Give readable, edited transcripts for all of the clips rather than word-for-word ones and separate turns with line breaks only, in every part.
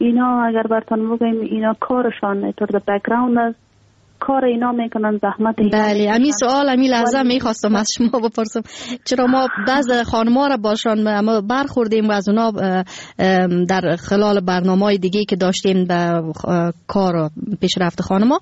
اینا اگر براتون بگیم اینا کارشان طور در بک‌گراند است، کار اینا میکنن، زحمت اینا.
بله، همین سوال همین لحظه میخواستم از شما بپرسم، چرا ما بعض خانم‌ها را باشان اما برخوردیم و از اونا در خلال برنامه‌های دیگه که داشتیم به کار پیشرفت خانم‌ها،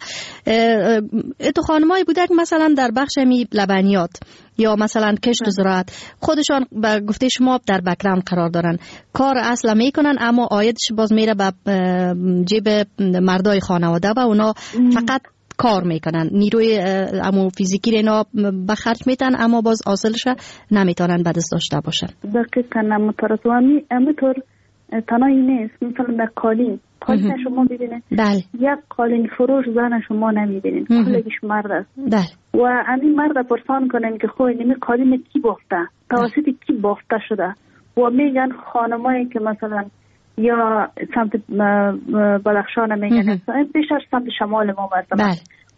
تو خانم‌هایی بوده که مثلا در بخش لبنیات یا مثلا کشت زراعت خودشان به گفته شما در بک‌گراند قرار دارن، کار اصلا میکنن اما عایدش باز میره به جیب مردای خانواده و اونا فقط کار میکنن، نیروی امو فیزیکی اینا به خرج میتن اما باز حاصلش نمیتونن به دست داشته باشن.
دقیقاً همونطور همینطور تنهایی نیست. مثلا در قالین شما ببینید،
بله،
یک قالین فروش زن شما نمیبینید، کلش مرد است.
بله.
و همین مرد پرسان کنن که خب این قالین کی بافته، توسط کی بافته شده، و میگن خانمایی که مثلا یا سمت بدخشان میگن بیشتر سمت شمال ما مثلا،
بله،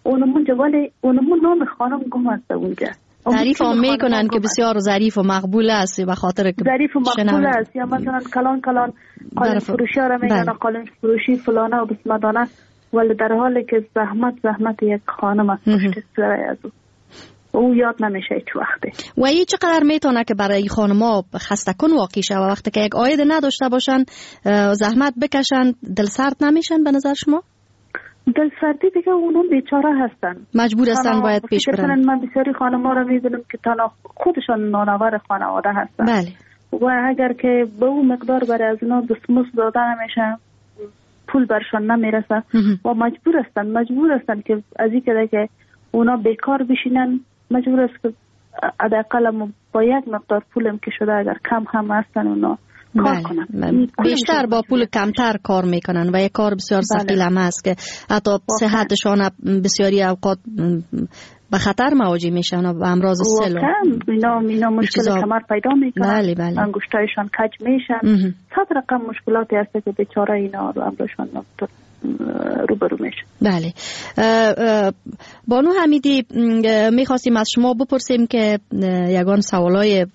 اونمون نام خانم گم است اونجا،
تعریف هم میکنن که بسیار ظریف و مقبول است به خاطر که
ظریف و مقبول است. یا مثلا کلان قالین فروشی ها را میگن قالین فروشی فلانه و بسمدانه، ولی در حالی که زحمت یک خانم است پشت سر از او یاد نمیشه هیچ وقته.
و این چقدر میتونه که برای خانم‌ها خسته کن واقع شه و وقتی که یک عاید نداشته باشن زحمت بکشن دل سرد نمیشن به نظر شما؟
دل سردی دیگه اونم بیچاره هستن، مجبور
هستن باید پیش برن.
من بسیاری خانم‌ها را میبینم که تنها خودشان نانآور خانواده هستن.
بله.
و اگر که به اون مقدار برای از اونا دستمزد داده نمیشه، پول برشان نمیرسه و مجبور هستن که از این که اونا بیکار بشینن، مجبور است که حداقل با یک مقدار پولم که شده اگر کم هم هستن اونا کار کنن.
بیشتر با پول کمتر کار میکنن و یک کار بسیار ثقیل هم است که حتی صحتشان بسیاری اوقات به خطر مواجه میشن و امراض سل
اینا مشکل کمر پیدا میکنن.
بله.
انگشتایشان کج میشن. صد رقم مشکلاتی هست که بیچاره اینا رو امرشان روبرو میشه.
بله. بانو حمیدی، میخواستیم از شما بپرسیم که یگان سوالای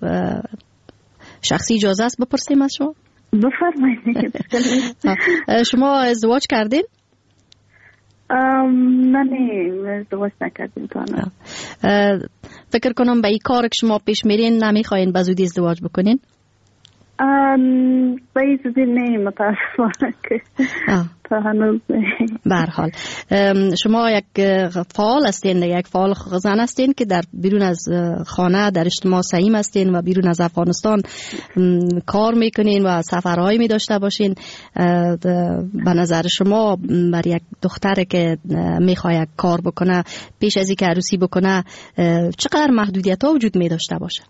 شخصی اجازه است بپرسیم از شما؟
بفرمایید.
شما ازدواج کردین؟
نه ازدواج نکردیم تا الان.
فکر کنم به این کار که شما پیش میرین نمیخواین به زودی ازدواج بکنین؟
به این زودی نه، متاسفانه که تا هنوز.
به هر حال شما یک فعال هستین، یک فعال زن هستین که در بیرون از خانه در اجتماع سعیم هستین و بیرون از افغانستان کار میکنین و سفرهایی می داشته باشین. به نظر شما بر یک دختر که میخواد کار بکنه پیش از اینکه عروسی بکنه چقدر محدودیت ها وجود می داشته باشه؟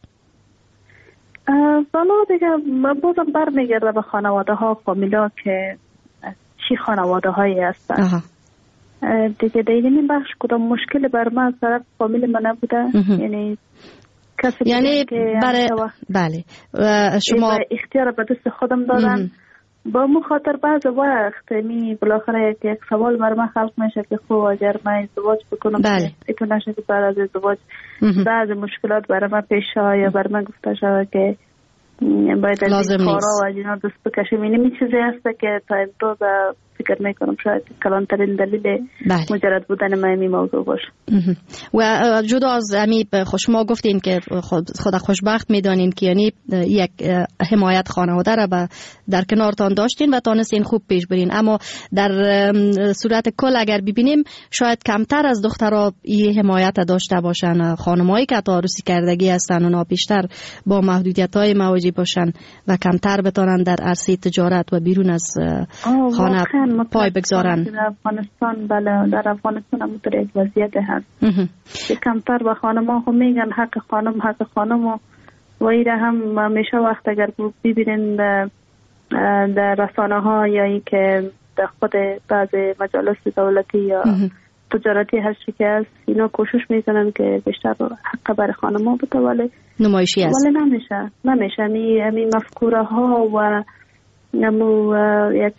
والا دیگه بازم برمیگرده به خانواده ها، فامیلا که چی خانواده هایی هستن. دیگه این بخش کدام مشکل بر من از طرف فامیل من نبوده. یعنی کسی
برای بله شما
اختیار به دست خودم دادن. با مخاطر بعض وقت بالاخره یک سوال بر من خلق میشه که خب اگر من ازدواج بکنم ایتون نشه که بعد از ازدواج بعض مشکلات برای من پیش آید یا برای من گفته شده که باید از این کارا و از اینا دست بکشیم. این چیزی هست که تا امروز فکر میکنم شاید کلانترین دلیل مجرد بودن من این موضوع باشه.
و جدا از همی شما گفتین که خود خوشبخت میدانین که یعنی یک حمایت خانواده را در کنارتان داشتین و تانستین خوب پیش برین، اما در صورت کل اگر ببینیم شاید کمتر از دخترها این حمایت داشته باشن. خانمایی که تا عروسی کردگی هستن اونا بیشتر با محدودیت های مواجه باشن و کمتر بتونن در عرصه تجارت و بیرون از خانه پای بگذارن.
در افغانستان در افغانستان هم در یک وضعیت هست که کمتر با خانم ها میگن حق خانم و ایره هم همیشه وقت اگر ببینین در رسانه ها یا ای که در خود بعض مجالس دولتی یا تجارتی هست که هست اینا کوشش میکنن که بیشتر حق بر خانم ها بده، ولی
نمایشی هست
ولی نمیشه همین مفکوره ها و نمو یک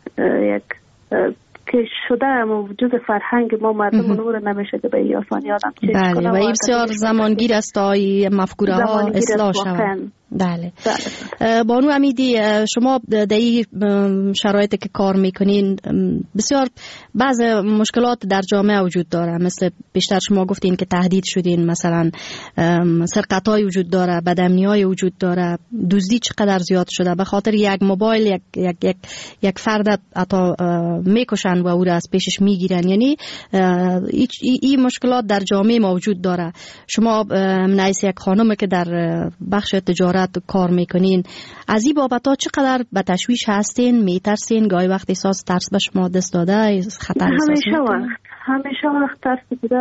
که شده وجود فرهنگ ما مردم نور نمیشه که به این آسانی آدم چیز کنه.
و این بسیار زمانگیر است تا این مفکوره ها اصلاح شود. بله. بانو امیدی، شما در این شرایطی که کار میکنین بسیار بعض مشکلات در جامعه وجود داره، مثل بیشتر شما گفتین که تهدید شدین، مثلا سرقت‌های وجود داره، بدامنی‌های وجود داره، دزدی چقدر زیاد شده، به خاطر یک موبایل یک فرد عطا میکشن و او را از پیشش میگیرن. یعنی این مشکلات در جامعه ما وجود داره. شما نایس یک خانم که در بخش تجارت کار میکنین، از این بابت چقدر به تشویش هستین؟ میترسین؟ گاهی وقت احساس ترس به شما دست داده؟ خطر
همیشه وقت ترس بوده.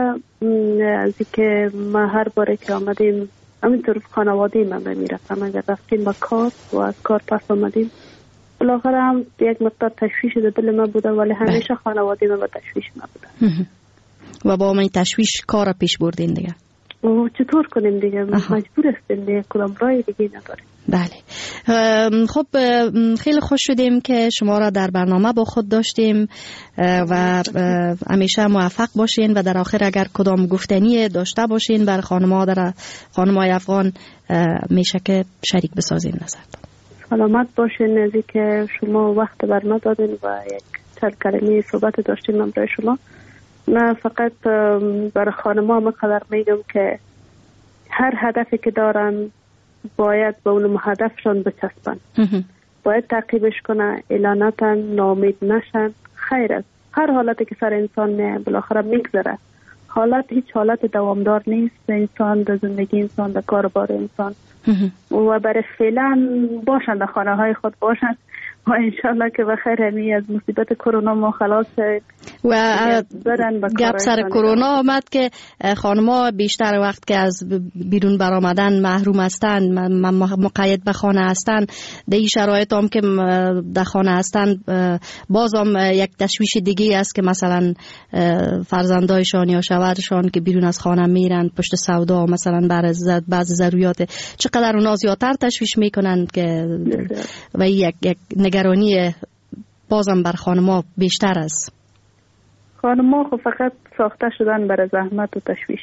از اینکه ما هر باره که آمدیم همینطور خانواده من میرفتم، اگر رفتیم با کار و از کار پس آمدیم بالاخره هم یک مقدار تشویش در دل من بوده، ولی همیشه خانواده من با تشویش من بوده
و با من تشویش کار پیش بردین دیگه.
چطور کنیم دیگه؟ مجبور هستیم دیگه، کدام رای دیگه نداریم.
بله. خب خیلی خوش شدیم که شما را در برنامه با خود داشتیم و همیشه موفق باشین و در آخر اگر کدام گفتنی داشته باشین بر خانم‌های افغان میشه که شریک بسازین نظر.
سلامت باشین. از اینکه شما وقت بر ما دادین و یک چند کلمه صحبت داشتیم من برای شما. نه فقط برای خانم‌ها مقدر میگم که هر هدفی که دارن باید به اون هدفشان بچسبن، باید تعقیبش کنن، اعلاناتن، ناامید نشن. خیر است، هر حالتی که سر انسان میه بالاخره میگذره. حالت هیچ حالت دوامدار نیست. انسان در زندگی انسان، در کاربار انسان و برای فعلا باشن در خانه های خود باشن و انشالله که بخیر همی از مصیبت کرونا ما خلاص شد.
و گپ سر کرونا آمد که خانم‌ها بیشتر وقت که از بیرون برآمدن محروم هستند، مقید به خانه هستند، در این شرایط هم که در خانه هستند باز هم یک تشویش دیگه است که مثلا فرزندایشان یا شوهرشان که بیرون از خانه میرن پشت سودا مثلا برای بعض ضروریات، چقدر اونا زیادتر تشویش میکنن که و یک نگرانی بازم بر خانم‌ها بیشتر است.
خانم‌ها خب فقط ساخته شدن برای زحمت و تشویش.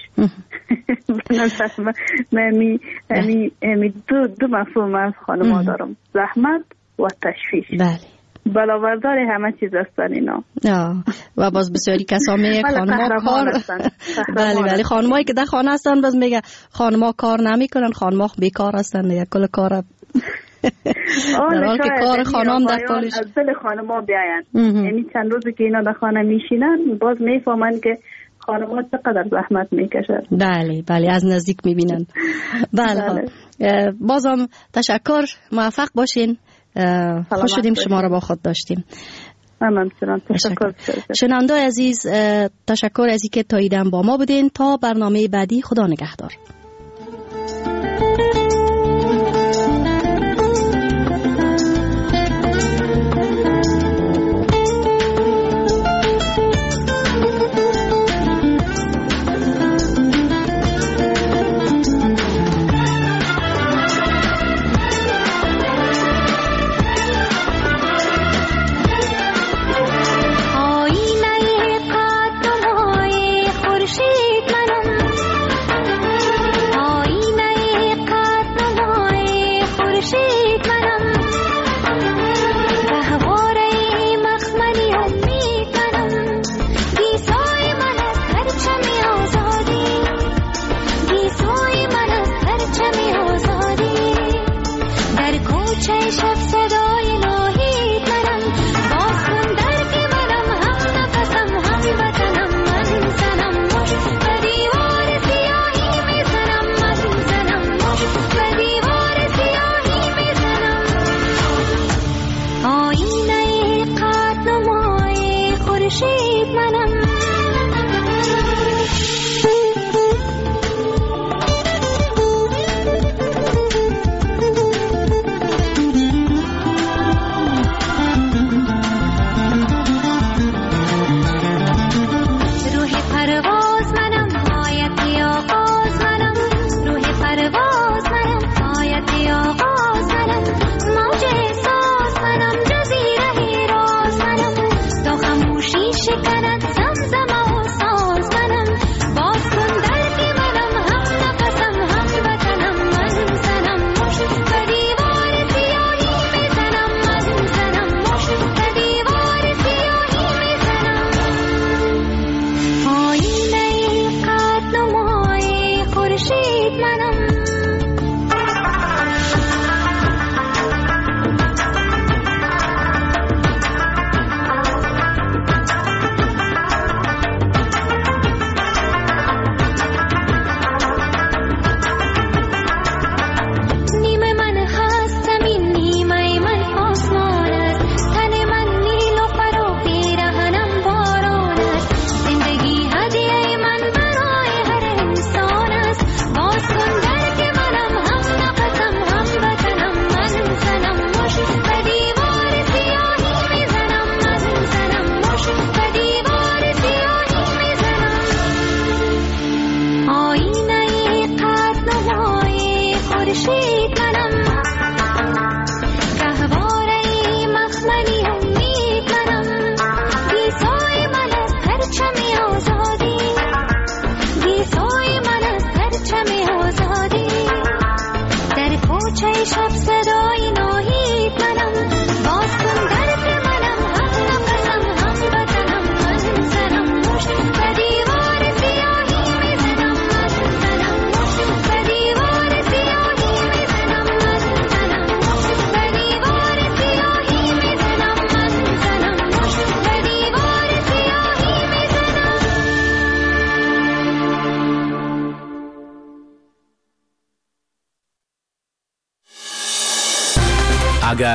دو مفهوم از خانم‌ها دارم، زحمت و تشویش.
بله.
بلاوردار همه چیز هستن اینا.
و باز بسیاری کسا میگه خانم‌ها کار بله خانم‌هایی که در خانه هستن باز میگه خانم‌ها کار نمیکنن، خانم‌ها بیکار هستن دیگه، کل کار در حال که کار خانم در پالش
از دل خانم‌ها بیاین. یعنی چند روزی که اینا در خانه میشینن باز میفهمن که خانم‌ها چقدر زحمت میکشن.
بله از نزدیک میبینن. بله. بازم تشکر، موفق باشین. خوش شدیم شما را با خود داشتیم.
تشکر.
شنونده عزیز، تشکر از اینکه تا ایدن با ما بودین. تا برنامه بعدی، خدا نگهدار.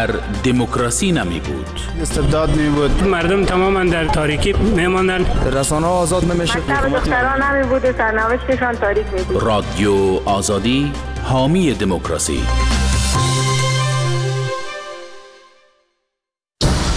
اگر دموکراسی نمی بود،
استبداد می بود،
مردم تماما در تاریکی می ماندن،
رسانه ها آزاد نمی شد،
دختران نمی بود، سرنوشتشان تاریک می بود.
رادیو آزادی حامی دموکراسی.